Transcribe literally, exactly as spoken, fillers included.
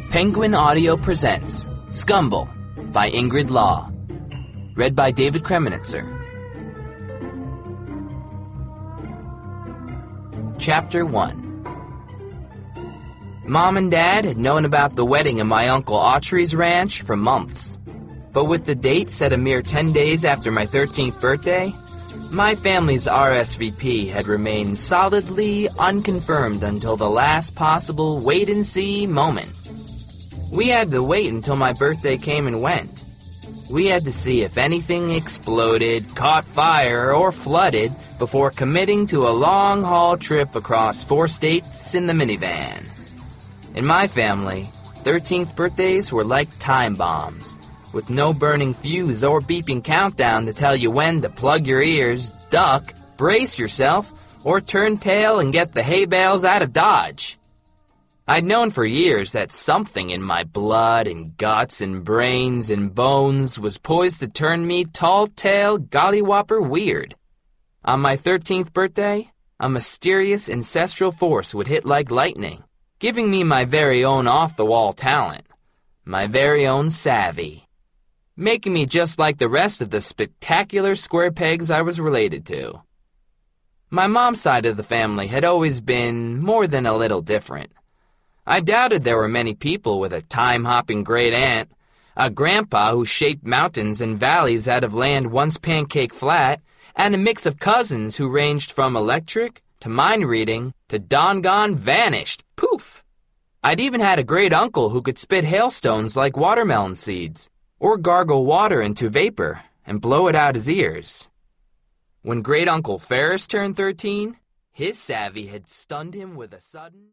Penguin Audio presents Scumble by Ingrid Law. Read by David Kremenitzer. Chapter one. Mom and Dad had known about the wedding at my Uncle Autry's ranch for months. But with the date set a mere ten days after my thirteenth birthday, my family's R S V P had remained solidly unconfirmed until the last possible wait-and-see moment. We had to wait until my birthday came and went. We had to see if anything exploded, caught fire, or flooded before committing to a long-haul trip across four states in the minivan. In my family, thirteenth birthdays were like time bombs, with no burning fuse or beeping countdown to tell you when to plug your ears, duck, brace yourself, or turn tail and get the hay bales out of Dodge. I'd known for years that something in my blood and guts and brains and bones was poised to turn me tall-tale gollywhopper weird. On my thirteenth birthday, a mysterious ancestral force would hit like lightning, giving me my very own off-the-wall talent, my very own savvy, making me just like the rest of the spectacular square pegs I was related to. My mom's side of the family had always been more than a little different. I doubted there were many people with a time-hopping great-aunt, a grandpa who shaped mountains and valleys out of land once pancake flat, and a mix of cousins who ranged from electric to mind-reading to dawn-gone vanished, poof. I'd even had a great-uncle who could spit hailstones like watermelon seeds, or gargle water into vapor and blow it out his ears. When great-uncle Ferris turned thirteen, his savvy had stunned him with a sudden...